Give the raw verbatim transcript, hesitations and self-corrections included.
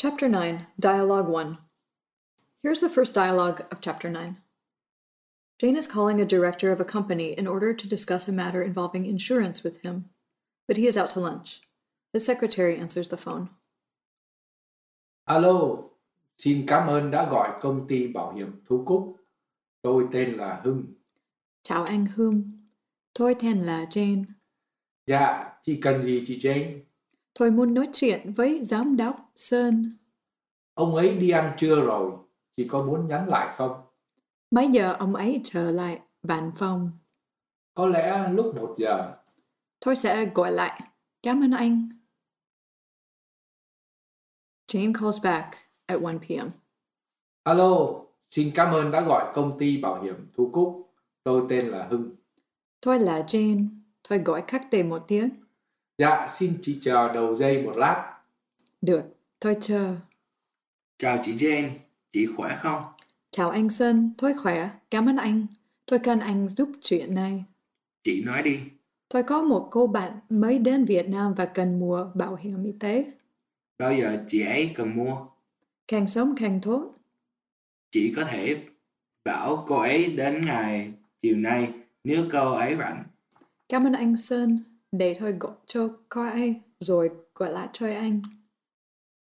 Chapter nine, Dialogue one. Here's the first dialogue of Chapter nine. Jane is calling a director of a company in order to discuss a matter involving insurance with him, but he is out to lunch. His secretary answers the phone. Alo, xin cảm ơn đã gọi công ty bảo hiểm Thu Cúc. Tôi tên là Hưng. Chào anh Hưng. Tôi tên là Jane. Dạ, chị cần gì chị Jane? Tôi muốn nói chuyện với giám đốc Sơn. Ông ấy đi ăn trưa rồi, chị có muốn nhắn lại không? Mấy giờ ông ấy trở lại văn phòng? Có lẽ lúc một giờ. Tôi sẽ gọi lại. Cảm ơn anh. Jane calls back at one p.m. Alo, xin cảm ơn đã gọi công ty bảo hiểm Thu Cúc. Tôi tên là Hưng. Tôi là Jane. Tôi gọi khách đây một tiếng. Dạ, xin chị chờ đầu dây một lát. Được, tôi chờ. Chào chị Jane, chị khỏe không? Chào anh Sơn, tôi khỏe, cảm ơn anh. Tôi cần anh giúp chuyện này. Chị nói đi. Tôi có một cô bạn mới đến Việt Nam và cần mua bảo hiểm y tế. Bao giờ chị ấy cần mua? Càng sớm càng tốt. Chị có thể bảo cô ấy đến ngày chiều nay nếu cô ấy rảnh. Cảm ơn anh Sơn, để tôi gọi cho cô ấy rồi gọi lại cho anh.